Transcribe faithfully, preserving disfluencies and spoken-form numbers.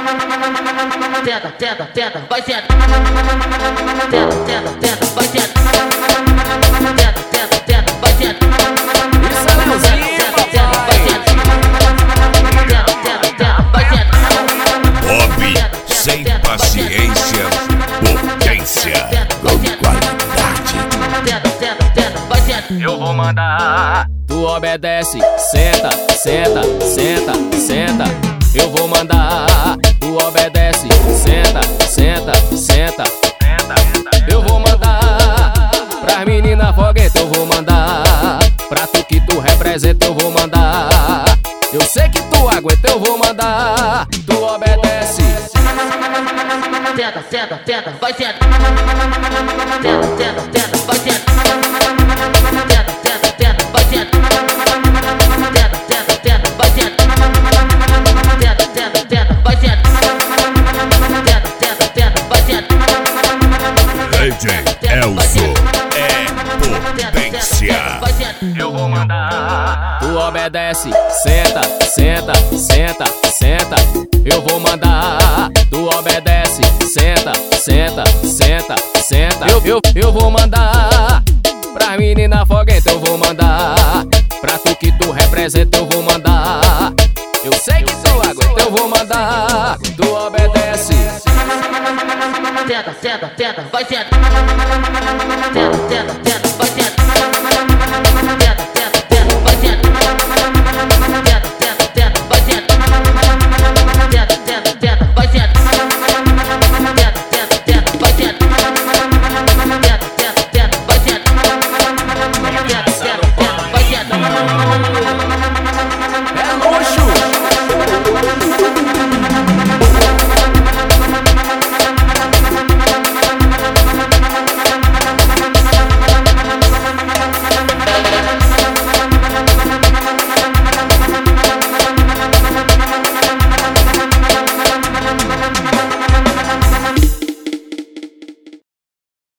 Tenta, tenta, tenta, vai tenta. Tenta, tenta, tenta, vai tenta. Tenta, tenta, tenta, vai tenta. Isso é Leozinho, papai. Bob, sem paciência, potência com qualidade. Tenta, tenta, tenta, vai tenta. Eu vou mandar, tu obedece. Senta, senta, senta, senta. Eu vou mandar, tu obedece. Senta, senta, senta, senta. Eu vou mandar pras meninas fogueta, eu vou mandar pra tu que tu representa, eu vou mandar. Eu sei que tu aguenta, eu vou mandar. Tu obedece. Tenta, tenta, tenta, vai tenta. Tenta, tenta, tenta, vai tenta. Tenta, tenta, tenta, vai tenta. Tenta, tenta, tenta, vai tenta. Tenta, tenta, tenta, vai tenta. Tenta, tenta, tenta, vai tenta. D J Elzo é potência. Eu vou mandar, tu obedece. Senta, senta, senta, senta. Eu vou mandar, tu obedece. Senta, senta, senta, senta. Eu, eu, eu vou mandar pras meninas fogueta, eu vou mandar pra tu que tu representa, eu vou mandar. Eu sei que tu aguenta, eu vou mandar. Tu obedece. Tenta, tenta, tenta, vai tenta. Tenta, tenta, tenta.